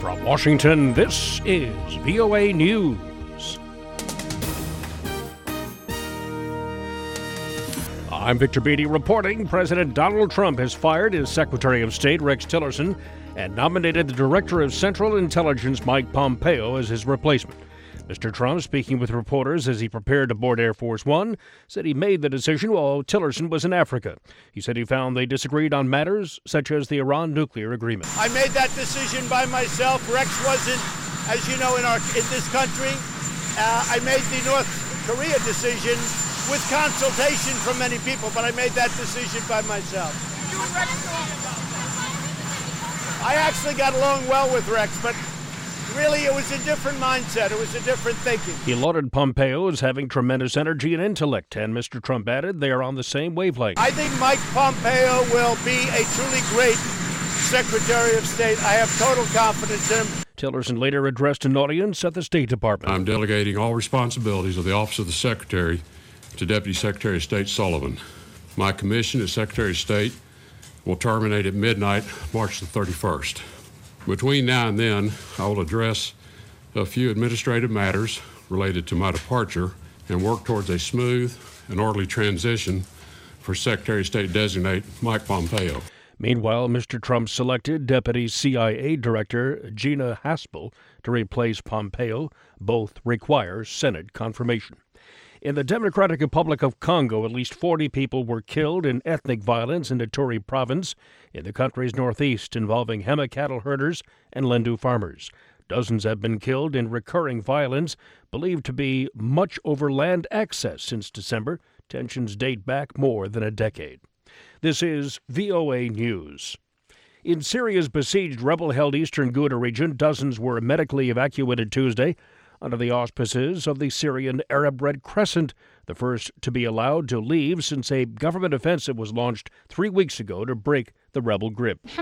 From Washington, this is VOA News. I'm Victor Beatty reporting President Donald Trump has fired his Secretary of State, Rex Tillerson, and nominated the Director of Central Intelligence, Mike Pompeo, as his replacement. Mr. Trump, speaking with reporters as he prepared to board Air Force One, said he made the decision while Tillerson was in Africa. He said he found they disagreed on matters such as the Iran nuclear agreement. I made that decision by myself. Rex wasn't, as you know, in this country. I made the North Korea decision with consultation from many people, but I made that decision by myself. I actually got along well with Rex, but really, it was a different mindset. It was a different thinking. He lauded Pompeo as having tremendous energy and intellect, and Mr. Trump added they are on the same wavelength. I think Mike Pompeo will be a truly great Secretary of State. I have total confidence in him. Tillerson later addressed an audience at the State Department. I'm delegating all responsibilities of the Office of the Secretary to Deputy Secretary of State Sullivan. My commission as Secretary of State will terminate at midnight, March the 31st. Between now and then, I will address a few administrative matters related to my departure and work towards a smooth and orderly transition for Secretary of State designate Mike Pompeo. Meanwhile, Mr. Trump selected Deputy CIA Director Gina Haspel to replace Pompeo. Both require Senate confirmation. In the Democratic Republic of Congo, at least 40 people were killed in ethnic violence in Ituri province in the country's northeast involving Hema cattle herders and Lendu farmers. Dozens have been killed in recurring violence believed to be much over land access since December. Tensions date back more than a decade. This is VOA News. In Syria's besieged rebel-held eastern Ghouta region, dozens were medically evacuated Tuesday under the auspices of the Syrian Arab Red Crescent, the first to be allowed to leave since a government offensive was launched 3 weeks ago to break the rebel grip. This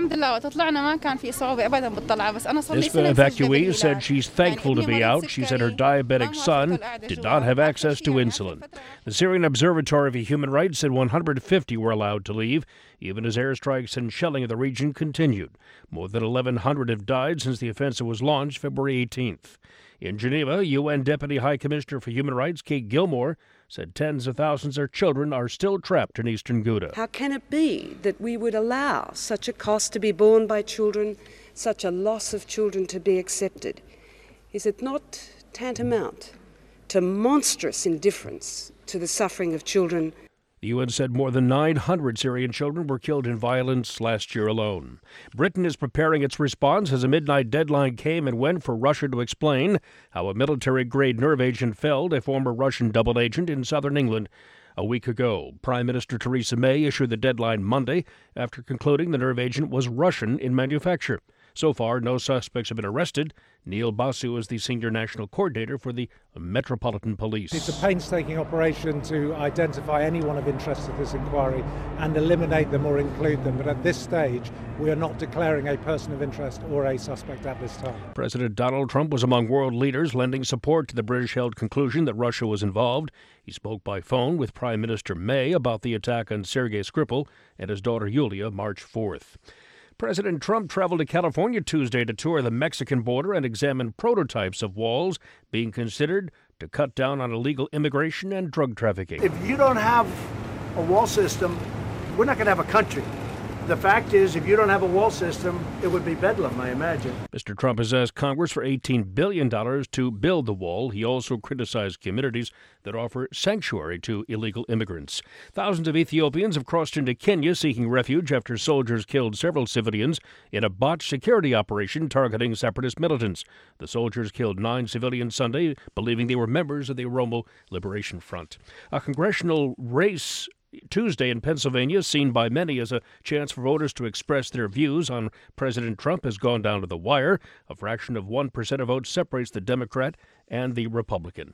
evacuee said she's thankful to be out. She said her diabetic son did not have access to insulin. The Syrian Observatory for Human Rights said 150 were allowed to leave, even as airstrikes and shelling of the region continued. More than 1,100 have died since the offensive was launched February 18th. In Geneva, UN Deputy High Commissioner for Human Rights Kate Gilmore said tens of thousands of children are still trapped in eastern Ghouta. How can it be that we would allow such a cost to be borne by children, such a loss of children to be accepted? Is it not tantamount to monstrous indifference to the suffering of children? The UN said more than 900 Syrian children were killed in violence last year alone. Britain is preparing its response as a midnight deadline came and went for Russia to explain how a military-grade nerve agent felled a former Russian double agent in southern England a week ago. Prime Minister Theresa May issued the deadline Monday after concluding the nerve agent was Russian in manufacture. So far, no suspects have been arrested. Neil Basu is the senior national coordinator for the Metropolitan Police. It's a painstaking operation to identify anyone of interest to this inquiry and eliminate them or include them. But at this stage, we are not declaring a person of interest or a suspect at this time. President Donald Trump was among world leaders lending support to the British-held conclusion that Russia was involved. He spoke by phone with Prime Minister May about the attack on Sergei Skripal and his daughter Yulia March 4th. President Trump traveled to California Tuesday to tour the Mexican border and examine prototypes of walls being considered to cut down on illegal immigration and drug trafficking. If you don't have a wall system, we're not going to have a country. The fact is, if you don't have a wall system, it would be bedlam, I imagine. Mr. Trump has asked Congress for $18 billion to build the wall. He also criticized communities that offer sanctuary to illegal immigrants. Thousands of Ethiopians have crossed into Kenya seeking refuge after soldiers killed several civilians in a botched security operation targeting separatist militants. The soldiers killed 9 civilians Sunday, believing they were members of the Oromo Liberation Front. A congressional race Tuesday in Pennsylvania, seen by many as a chance for voters to express their views on President Trump, has gone down to the wire. A fraction of 1% of votes separates the Democrat and the Republican.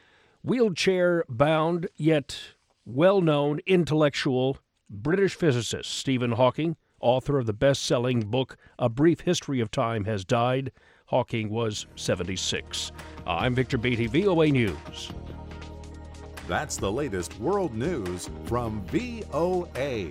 Wheelchair-bound yet well-known intellectual British physicist Stephen Hawking, author of the best-selling book A Brief History of Time, has died. Hawking was 76. I'm Victor Beatty, VOA News. That's the latest world news from VOA.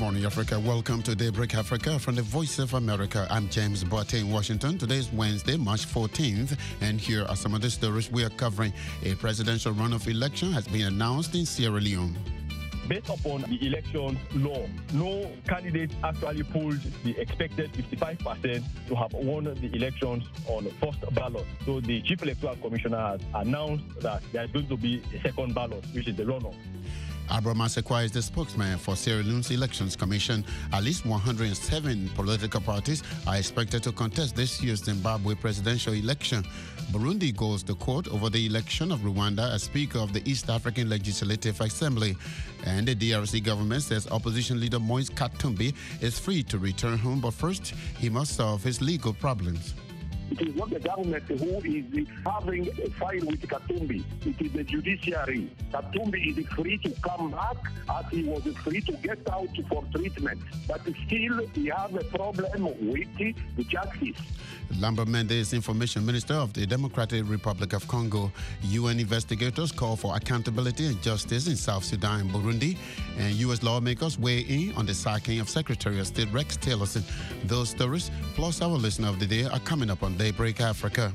morning, Africa. Welcome to Daybreak Africa from the Voice of America. I'm James Boate in Washington. Today is Wednesday, March 14th, and here are some of the stories we are covering. A presidential runoff election has been announced in Sierra Leone. Based upon the election law, no candidate actually pulled the expected 55% to have won the elections on the first ballot. So the Chief Electoral Commissioner has announced that there is going to be a second ballot, which is the runoff. Albert Massaquoi is the spokesman for Sierra Leone's Elections Commission. At least 107 political parties are expected to contest this year's Zimbabwe presidential election. Burundi goes to court over the election of Rwanda as Speaker of the East African Legislative Assembly. And the DRC government says opposition leader Moise Katumbi is free to return home, but first he must solve his legal problems. It is not the government who is having a fight with Katumbi. It is the judiciary. Katumbi is free to come back as he was free to get out for treatment. But still, we have a problem with the justice. Lambert Mende is Information Minister of the Democratic Republic of Congo. UN investigators call for accountability and justice in South Sudan and Burundi. And U.S. lawmakers weigh in on the sacking of Secretary of State Rex Tillerson. Those stories, plus our listener of the day, are coming up on Daybreak Africa.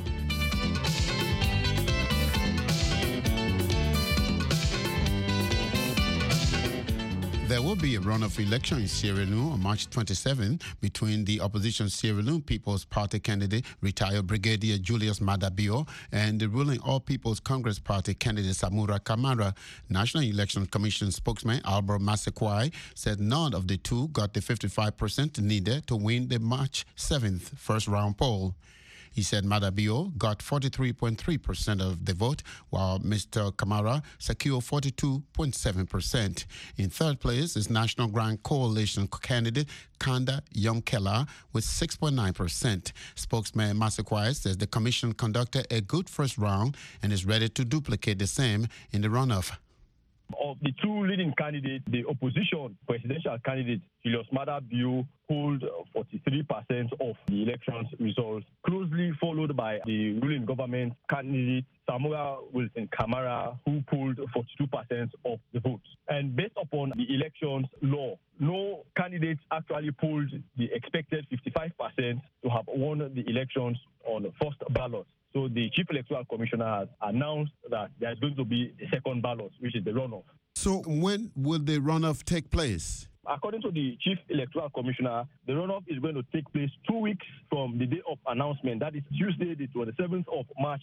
There will be a runoff election in Sierra Leone on March 27 between the opposition Sierra Leone People's Party candidate, retired Brigadier Julius Maada Bio, and the ruling All People's Congress Party candidate, Samura Kamara. National Election Commission spokesman Albert Massaquoi said none of the two got the 55% needed to win the March 7th first-round poll. He said Maada Bio got 43.3% of the vote, while Mr. Kamara secured 42.7%. In third place is National Grand Coalition candidate Kanda Yomkela with 6.9%. Spokesman Massaquoi says the commission conducted a good first round and is ready to duplicate the same in the runoff. Of the two leading candidates, the opposition presidential candidate, Julius Maada Bio, pulled 43% of the election's results, closely followed by the ruling government candidate, Samura Wilson Kamara, who pulled 42% of the votes. And based upon the elections law, no candidate actually pulled the expected 55% to have won the elections on the first ballot. So the Chief Electoral Commissioner has announced that there is going to be a second ballot, which is the runoff. So when will the runoff take place? According to the Chief Electoral Commissioner, the runoff is going to take place 2 weeks from the day of announcement. That is Tuesday, the 27th of March,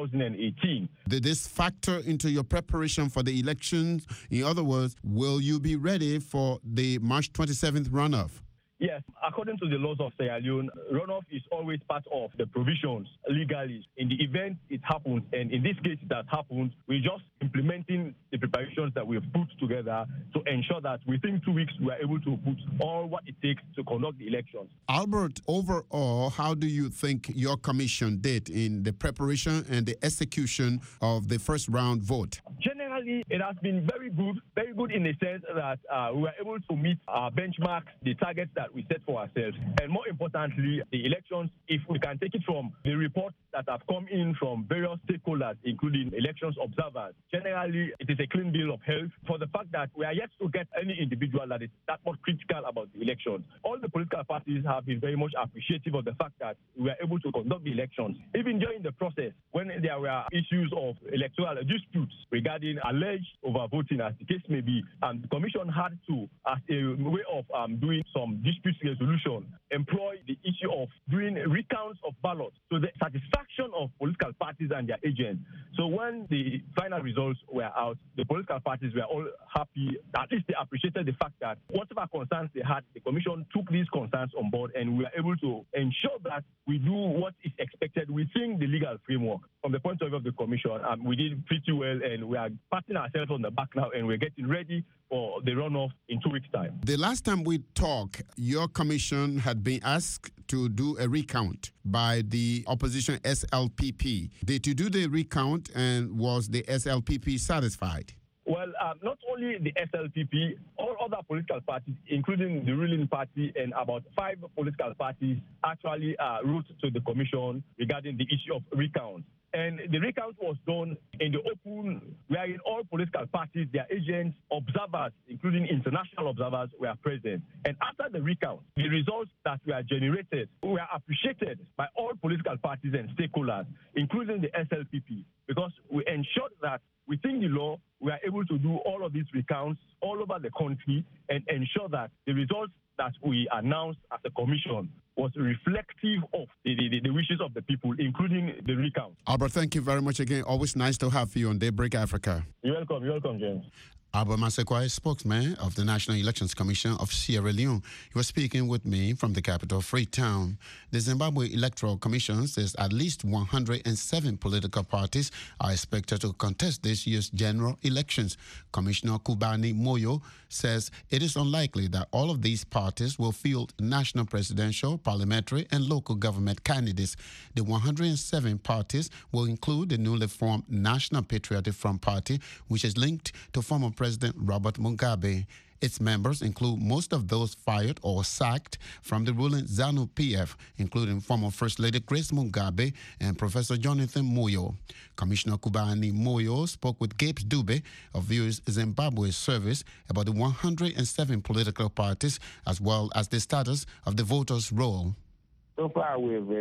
2018. Did this factor into your preparation for the elections? In other words, will you be ready for the March 27th runoff? Yes, according to the laws of Sierra Leone, runoff is always part of the provisions legally. In the event it happens, and in this case it has happened, we're just implementing the preparations that we've put together to ensure that within 2 weeks we are able to put all what it takes to conduct the elections. Albert, overall, how do you think your commission did in the preparation and the execution of the first round vote? Generally, it has been very good in the sense that we were able to meet our benchmarks, the targets that we set for ourselves. And more importantly, the elections, if we can take it from the reports that have come in from various stakeholders, including elections observers, generally it is a clean bill of health for the fact that we are yet to get any individual that is that much critical about the elections. All the political parties have been very much appreciative of the fact that we are able to conduct the elections. Even during the process, when there were issues of electoral disputes regarding alleged overvoting, as the case may be, the Commission had to, as a way of doing some dispute resolution, employ the issue of doing recounts of ballots to the satisfaction of political parties and their agents. So when the final results were out, the political parties were all happy. At least they appreciated the fact that whatever concerns they had, the Commission took these concerns on board, and we were able to ensure that we do what is expected within the legal framework. From the point of view of the Commission, we did pretty well, and we are patting ourselves on the back now, and we're getting ready for the runoff in 2 weeks' time. The last time we talked, your commission had been asked to do a recount by the opposition SLPP. Did you do the recount, and was the SLPP satisfied? Well, not only the SLPP, all other political parties, including the ruling party and about 5 political parties, actually wrote to the commission regarding the issue of recount. And the recount was done in the open, wherein all political parties, their agents, observers, including international observers, were present. And after the recount, the results that were generated were appreciated by all political parties and stakeholders, including the SLPP, because we ensured that within the law, we are able to do all of these recounts all over the country and ensure that the results that we announced as a commission was reflective of the wishes of the people, including the recount. Albert, thank you very much again. Always nice to have you on Daybreak Africa. You're welcome, James. Albert Massaquoi, spokesman of the National Elections Commission of Sierra Leone. He was speaking with me from the capital, Freetown. The Zimbabwe Electoral Commission says at least 107 political parties are expected to contest this year's general elections. Commissioner Kubani Moyo says it is unlikely that all of these parties will field national presidential, parliamentary, and local government candidates. The 107 parties will include the newly formed National Patriotic Front Party, which is linked to former President Robert Mugabe. Its members include most of those fired or sacked from the ruling ZANU-PF, including former First Lady Grace Mugabe and Professor Jonathan Moyo. Commissioner Kubani Moyo spoke with Gabes Dube of Views Zimbabwe Service about the 107 political parties as well as the status of the voters' roll. So far, we have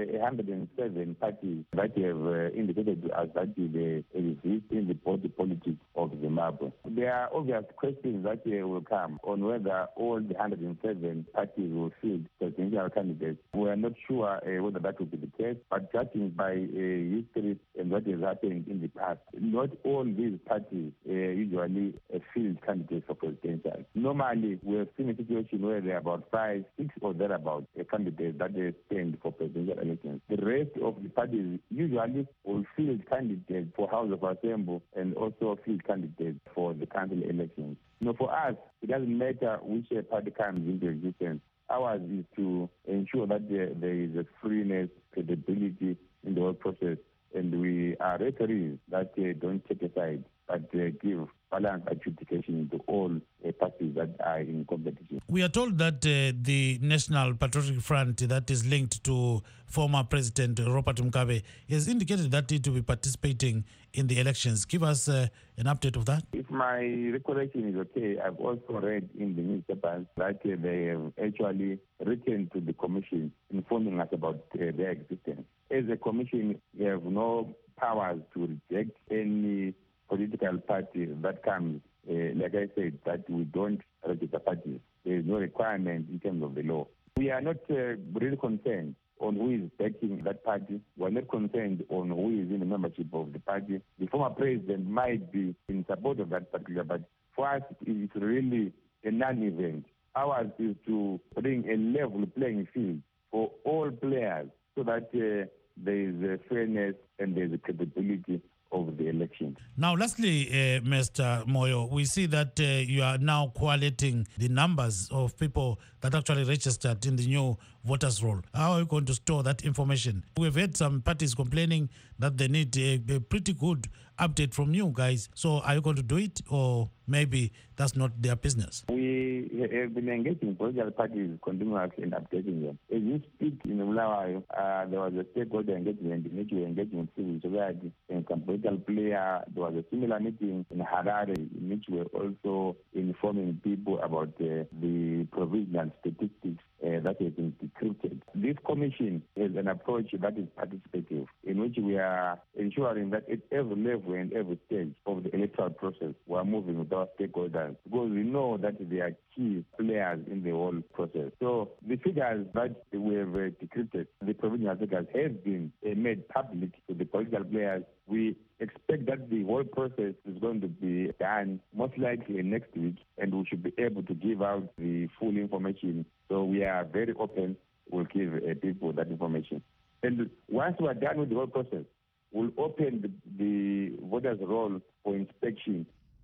107 parties that have indicated to us that they exist in the politics of Zimbabwe. There are obvious questions that will come on whether all the 107 parties will field presidential candidates. We are not sure whether that will be the case, but judging by history and what has happened in the past, not all these parties usually field candidates for presidential. Normally, we have seen a situation where there are about 5, 6 or thereabouts candidates that they stand for presidential elections. The rest of the parties usually will field candidates for House of Assembly and also field candidates for the council elections. For us, it doesn't matter which party comes into existence. Ours is to ensure that there is a freeness, credibility in the whole process, and we are referees that don't take a side, but give balanced adjudication to all parties that are in competition. We are told that the National Patriotic Front that is linked to former President Robert Mugabe has indicated that it will be participating in the elections. Give us an update of that. If my recollection is okay, I've also read in the newspapers that they have actually written to the commission informing us about their existence. As a commission, we have no powers to reject any political party that comes, like I said, that we don't register parties. There is no requirement in terms of the law. We are not really concerned on who is backing that party. We are not concerned on who is in the membership of the party. The former president might be in support of that particular party. For us, it's really a non-event. Ours is to bring a level playing field for all players so that there is a fairness and there is a credibility of the election. Now, lastly, Mr. Moyo, we see that you are now collating the numbers of people that actually registered in the new voters' roll. How are you going to store that information? We've had some parties complaining that they need a pretty good update from you guys. So are you going to do it, or maybe that's not their business? We have been engaging political parties continuously and updating them. As you speak in Bulawayo, there was a stakeholder engagement in which we were engaging with civil society and some political player. There was a similar meeting in Harare in which we were also informing people about the provisional statistics that has been decrypted. This commission has an approach that is participative, in which we are ensuring that at every level and every stage of the electoral process, we are moving with our stakeholders, because we know that they are key players in the whole process. So the figures that we have decrypted, the provisional figures, have been made public to the political players. We expect that the whole process is going to be done most likely next week, and we should be able to give out the full information. So we are very open. We'll give people that information. And once we are done with the whole process, we'll open the voters' roll for inspection.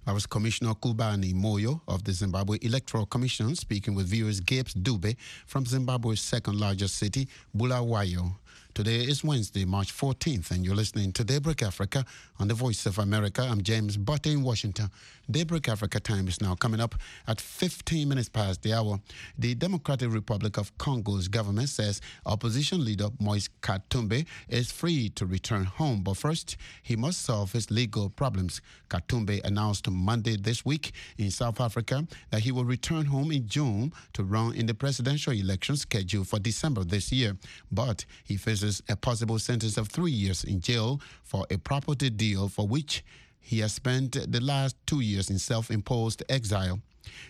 I was Commissioner Kubani Moyo of the Zimbabwe Electoral Commission speaking with viewers Gibbs Dube from Zimbabwe's second largest city, Bulawayo. Today is Wednesday, March 14th, and you're listening to Daybreak Africa on the Voice of America. I'm James Butte in Washington. Daybreak Africa time is now coming up at 15 minutes past the hour. The Democratic Republic of Congo's government says opposition leader Moise Katumbi is free to return home, but first he must solve his legal problems. Katumbi announced Monday this week in South Africa that he will return home in June to run in the presidential election scheduled for December this year, but he faces a possible sentence of 3 years in jail for a property deal for which he has spent the last 2 years in self-imposed exile.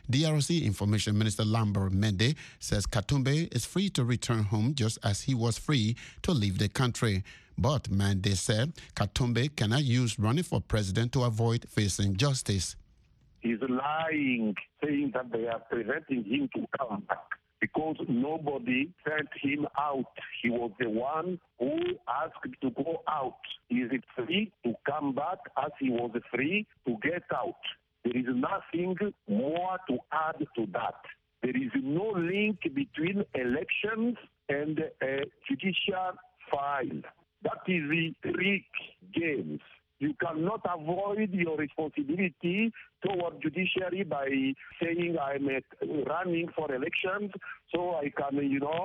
DRC Information Minister Lambert Mende says Katumbi is free to return home just as he was free to leave the country. But Mende said Katumbi cannot use running for president to avoid facing justice. He's lying, saying that they are preventing him to come back, because nobody sent him out. He was the one who asked to go out. He is free to come back as he was free to get out. There is nothing more to add to that. There is no link between elections and a judicial file. That is the trick games. You cannot avoid your responsibility toward judiciary by saying I'm running for elections so I can,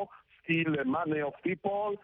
steal the money of people,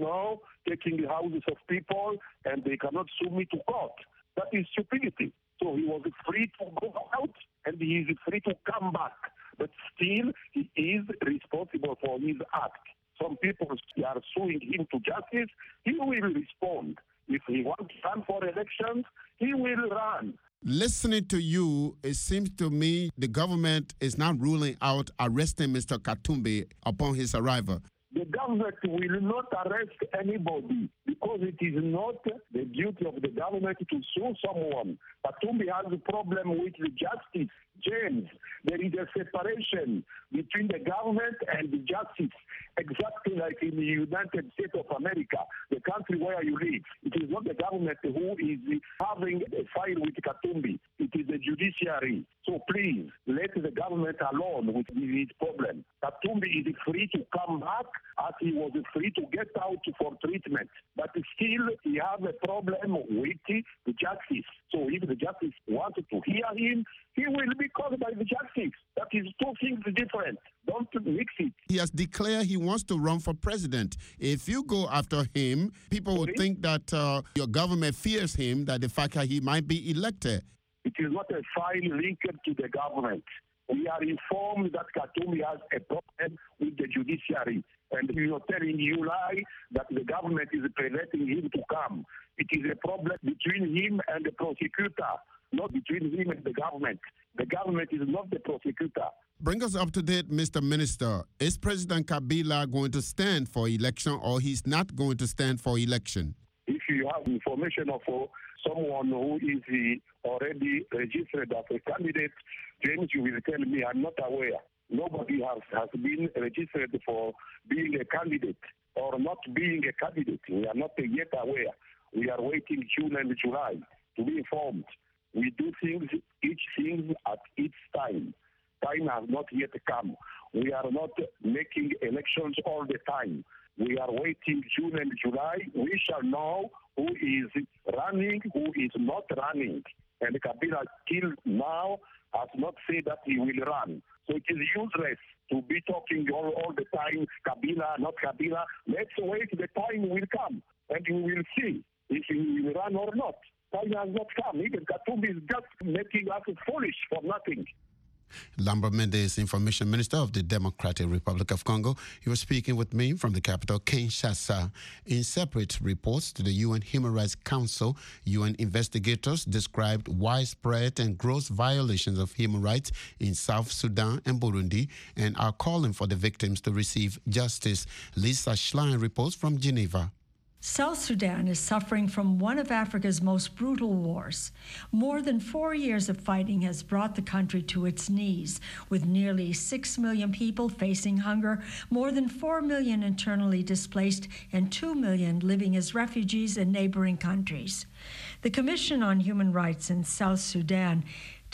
taking the houses of people, and they cannot sue me to court. That is stupidity. So he was free to go out and he is free to come back. But still, he is responsible for his act. Some people are suing him to justice. He will respond. If he wants to run for elections, he will run. Listening to you, it seems to me the government is not ruling out arresting Mr. Katumbi upon his arrival. The government will not arrest anybody because it is not the duty of the government to sue someone. Katumbi has a problem with the justice. James, there is a separation between the government and the justice, exactly like in the United States of America, the country where you live. It is not the government who is having a fight with Katumbi. It is the judiciary. So please, let the government alone with his problem. Katumbi is free to come back as he was free to get out for treatment. But still, he has a problem with the justice. So if the justice wanted to hear him, he will be called by the justice. That is two things different. Don't mix it. He has declared he wants to run for president. If you go after him, people will think that your government fears him, that the fact that he might be elected. It is not a file linked to the government. We are informed that Katumbi has a problem with the judiciary. And we are telling you lie that the government is preventing him to come. It is a problem between him and the prosecutor, not between him and the government. The government is not the prosecutor. Bring us up to date, Mr. Minister. Is President Kabila going to stand for election or he's not going to stand for election? If you have information of someone who is already registered as a candidate, James, you will tell me. I'm not aware. Nobody has been registered for being a candidate or not being a candidate. We are not yet aware. We are waiting June and July to be informed. We do things, each thing at its time. Time has not yet come. We are not making elections all the time. We are waiting June and July. We shall know who is running, who is not running. And Kabila till now has not said that he will run. So it is useless to be talking all the time, Kabila, not Kabila. Let's wait, the time will come, and we will see if he will run or not. Time has not come. Even Katumbi is just making us foolish for nothing. Lambert Mende is Information Minister of the Democratic Republic of Congo. He was speaking with me from the capital, Kinshasa. In separate reports to the UN Human Rights Council, UN investigators described widespread and gross violations of human rights in South Sudan and Burundi and are calling for the victims to receive justice. Lisa Schlein reports from Geneva. South Sudan is suffering from one of Africa's most brutal wars. More than 4 years of fighting has brought the country to its knees, with nearly 6 million people facing hunger, more than 4 million internally displaced, and 2 million living as refugees in neighboring countries. The Commission on Human Rights in South Sudan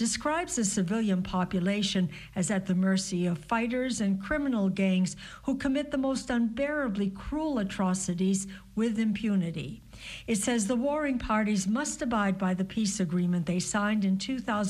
describes the civilian population as at the mercy of fighters and criminal gangs who commit the most unbearably cruel atrocities with impunity. It says the warring parties must abide by the peace agreement they signed in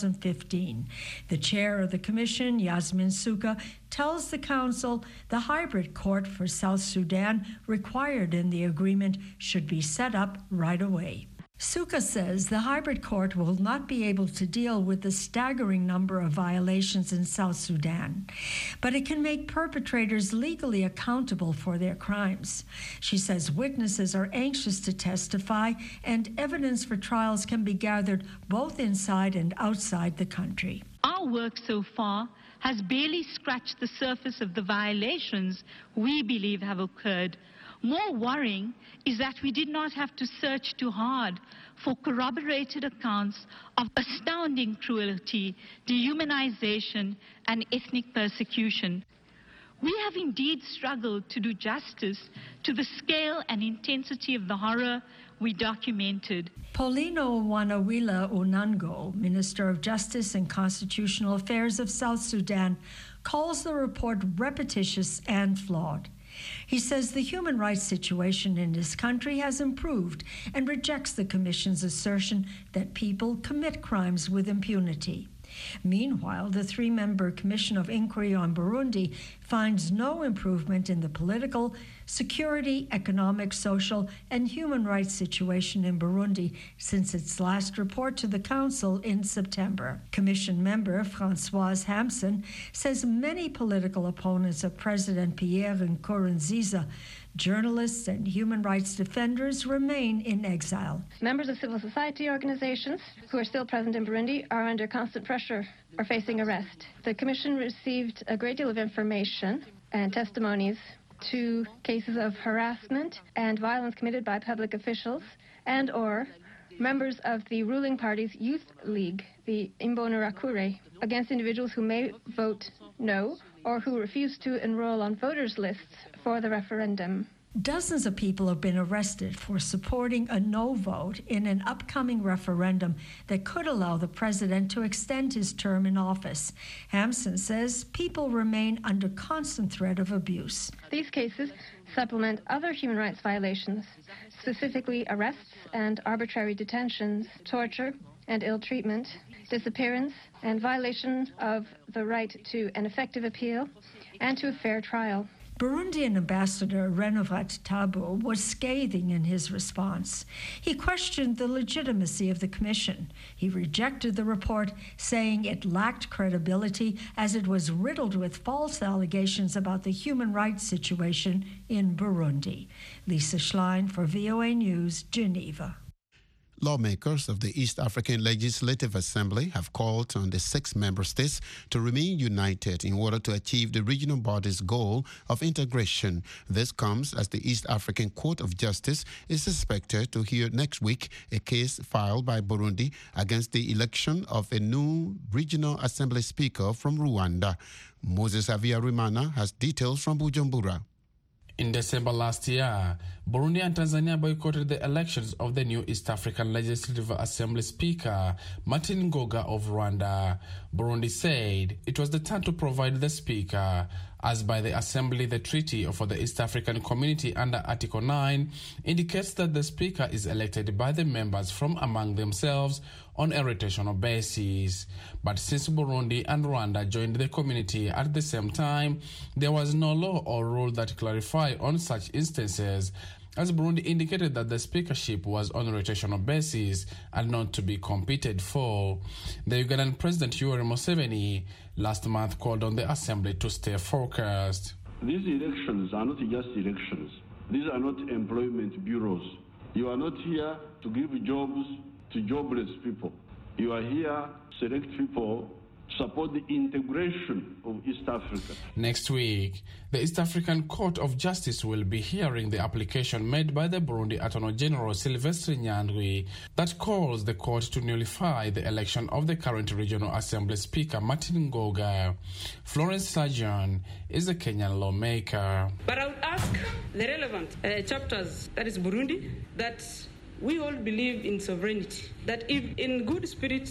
2015. The chair of the commission, Yasmin Souka, tells the council the hybrid court for South Sudan required in the agreement should be set up right away. Souka says the hybrid court will not be able to deal with the staggering number of violations in South Sudan, but it can make perpetrators legally accountable for their crimes. She says witnesses are anxious to testify, and evidence for trials can be gathered both inside and outside the country. Our work so far has barely scratched the surface of the violations we believe have occurred. More worrying is that we did not have to search too hard for corroborated accounts of astounding cruelty, dehumanization, and ethnic persecution. We have indeed struggled to do justice to the scale and intensity of the horror we documented. Paulino Wanawila Unango, Minister of Justice and Constitutional Affairs of South Sudan, calls the report repetitious and flawed. He says the human rights situation in his country has improved and rejects the Commission's assertion that people commit crimes with impunity. Meanwhile, the three-member Commission of Inquiry on Burundi finds no improvement in the political, security, economic, social, and human rights situation in Burundi since its last report to the Council in September. Commission member Françoise Hampson says many political opponents of President Pierre Nkurunziza, journalists and human rights defenders, remain in exile. Members of civil society organizations who are still present in Burundi are under constant pressure or facing arrest. The Commission received a great deal of information and testimonies to cases of harassment and violence committed by public officials and or members of the ruling party's youth league, the Imbonerakure, against individuals who may vote no or who refuse to enroll on voters' lists for the referendum. Dozens of people have been arrested for supporting a no vote in an upcoming referendum that could allow the president to extend his term in office. Hampson says people remain under constant threat of abuse. These cases supplement other human rights violations, specifically arrests and arbitrary detentions, torture and ill treatment, disappearance, and violation of the right to an effective appeal and to a fair trial. Burundian Ambassador Renovat Tabo was scathing in his response. He questioned the legitimacy of the commission. He rejected the report, saying it lacked credibility as it was riddled with false allegations about the human rights situation in Burundi. Lisa Schlein for VOA News, Geneva. Lawmakers of the East African Legislative Assembly have called on the 6 member states to remain united in order to achieve the regional body's goal of integration. This comes as the East African Court of Justice is expected to hear next week a case filed by Burundi against the election of a new regional assembly speaker from Rwanda. Moses Havyarimana has details from Bujumbura. In December last year, Burundi and Tanzania boycotted the elections of the new East African Legislative Assembly Speaker, Martin Ngoga of Rwanda. Burundi said it was the turn to provide the Speaker. As by the Assembly, the Treaty for the East African Community under Article 9 indicates that the Speaker is elected by the members from among themselves on a rotational basis. But since Burundi and Rwanda joined the community at the same time, there was no law or rule that clarified on such instances, as Burundi indicated that the speakership was on a rotational basis and not to be competed for. The Ugandan President Yoweri Museveni last month called on the Assembly to stay focused. These elections are not just elections. These are not employment bureaus. You are not here to give jobs to jobless people. You are here to select people to support the integration of East Africa. Next week, the East African Court of Justice will be hearing the application made by the Burundi Attorney General Sylvestre Nyandwi that calls the court to nullify the election of the current Regional Assembly Speaker Martin Ngoga. Florence Sajan is a Kenyan lawmaker. But I would ask the relevant chapters, that is Burundi, that we all believe in sovereignty, that if in good spirits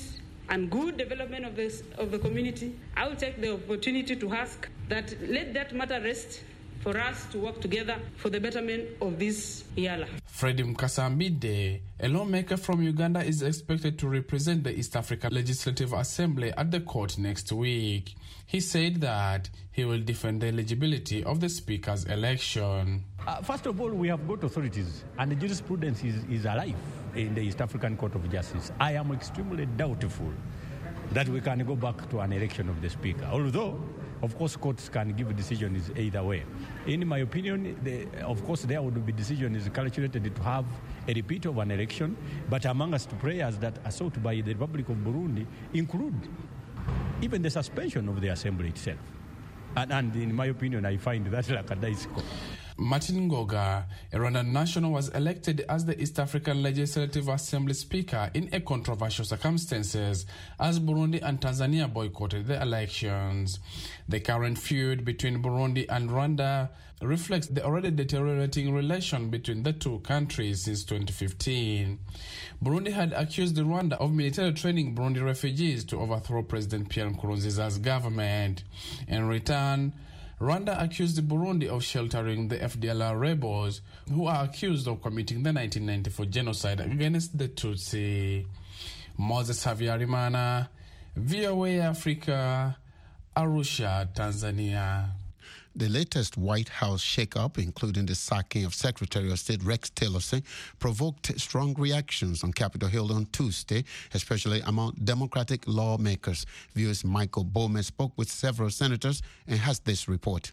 and good development of the community, I will take the opportunity to ask that let that matter rest for us to work together for the betterment of this Yala. Freddie Mukasambide, a lawmaker from Uganda, is expected to represent the East African Legislative Assembly at the court next week. He said that he will defend the eligibility of the Speaker's election. First of all, we have got authorities, and the jurisprudence is alive in the East African Court of Justice. I am extremely doubtful that we can go back to an election of the Speaker, although of course, courts can give decisions either way. In my opinion, of course, there would be decisions calculated to have a repeat of an election, but amongst prayers that are sought by the Republic of Burundi include even the suspension of the assembly itself. And in my opinion, I find that lackadaisical. Martin Ngoga, a Rwandan national, was elected as the East African Legislative Assembly Speaker in a controversial circumstances as Burundi and Tanzania boycotted the elections. The current feud between Burundi and Rwanda reflects the already deteriorating relation between the two countries since 2015. Burundi had accused Rwanda of military training Burundi refugees to overthrow President Pierre Nkurunziza's government. In return, Rwanda accused Burundi of sheltering the FDLR rebels, who are accused of committing the 1994 genocide against the Tutsi. Moses Havyarimana, VOA Africa, Arusha, Tanzania. The latest White House shakeup, including the sacking of Secretary of State Rex Tillerson, provoked strong reactions on Capitol Hill on Tuesday, especially among Democratic lawmakers. VOA's Michael Bowman spoke with several senators and has this report.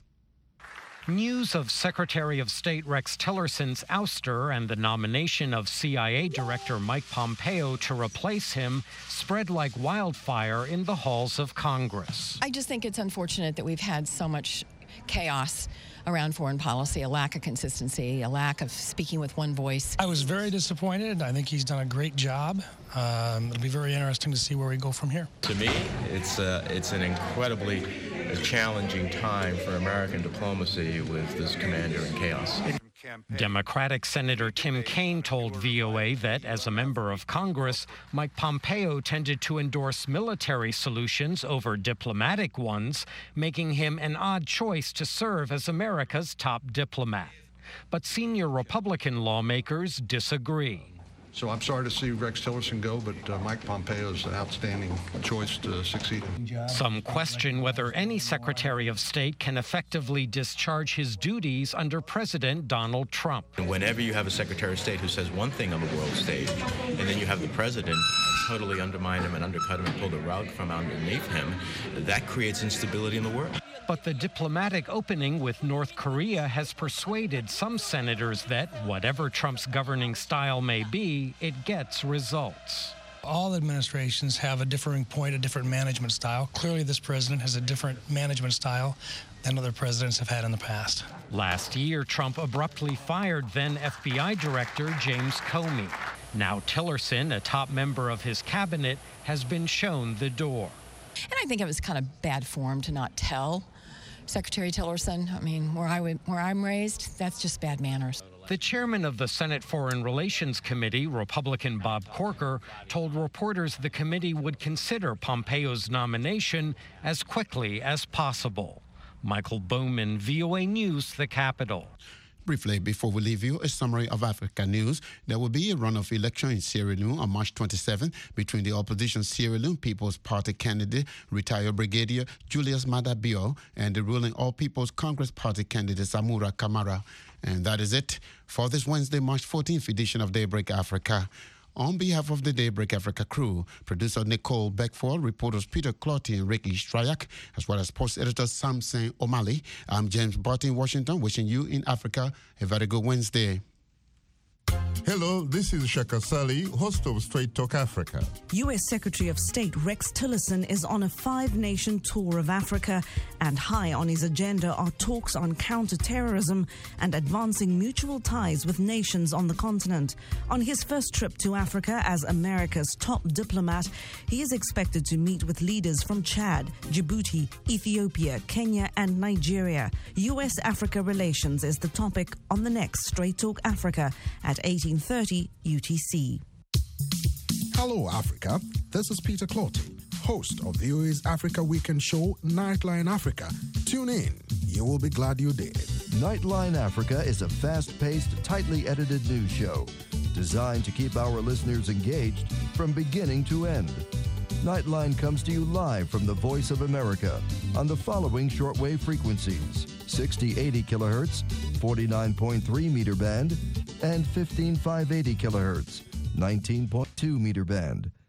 News of Secretary of State Rex Tillerson's ouster and the nomination of CIA Director Mike Pompeo to replace him spread like wildfire in the halls of Congress. I just think it's unfortunate that we've had so much chaos around foreign policy, a lack of consistency, a lack of speaking with one voice. I was very disappointed. I think he's done a great job. It'll be very interesting to see where we go from here. To me, it's an incredibly challenging time for American diplomacy with this commander in chaos. Democratic Senator Tim Kaine told VOA that, as a member of Congress, Mike Pompeo tended to endorse military solutions over diplomatic ones, making him an odd choice to serve as America's top diplomat. But senior Republican lawmakers disagree. So I'm sorry to see Rex Tillerson go, but Mike Pompeo is an outstanding choice to succeed him. Some question whether any Secretary of State can effectively discharge his duties under President Donald Trump. And whenever you have a Secretary of State who says one thing on the world stage, and then you have the president totally undermine him and undercut him and pull the rug from underneath him, that creates instability in the world. But the diplomatic opening with North Korea has persuaded some senators that, whatever Trump's governing style may be, it gets results. All administrations have a differing point, a different management style. Clearly, this president has a different management style than other presidents have had in the past. Last year, Trump abruptly fired then FBI Director James Comey. Now Tillerson, a top member of his cabinet, has been shown the door. And I think it was kind of bad form to not tell Secretary Tillerson. I mean, where I'm raised, that's just bad manners. The chairman of the Senate Foreign Relations Committee, Republican Bob Corker, told reporters the committee would consider Pompeo's nomination as quickly as possible. Michael Bowman, VOA News, the Capitol. Briefly, before we leave you, a summary of Africa news. There will be a runoff election in Sierra Leone on March 27 between the opposition Sierra Leone People's Party candidate, retired Brigadier Julius Maada Bio, and the ruling All People's Congress Party candidate, Samura Kamara. And that is it for this Wednesday, March 14th edition of Daybreak Africa. On behalf of the Daybreak Africa crew, producer Nicole Beckford, reporters Peter Clotty and Ricky Strayak, as well as post editor Samson O'Malley, I'm James Barton in Washington, wishing you in Africa a very good Wednesday. Hello, this is Shaka Sali, host of Straight Talk Africa. U.S. Secretary of State Rex Tillerson is on a 5-nation tour of Africa, and high on his agenda are talks on counter-terrorism and advancing mutual ties with nations on the continent. On his first trip to Africa as America's top diplomat, he is expected to meet with leaders from Chad, Djibouti, Ethiopia, Kenya, and Nigeria. U.S.-Africa relations is the topic on the next Straight Talk Africa at 18:30 UTC. Hello, Africa. This is Peter Clotty, host of VOA's Africa Weekend show, Nightline Africa. Tune in. You will be glad you did. Nightline Africa is a fast-paced, tightly edited news show designed to keep our listeners engaged from beginning to end. Nightline comes to you live from the Voice of America on the following shortwave frequencies: 6080 kilohertz, 49.3 meter band, and 15580 kilohertz, 19.2 meter band.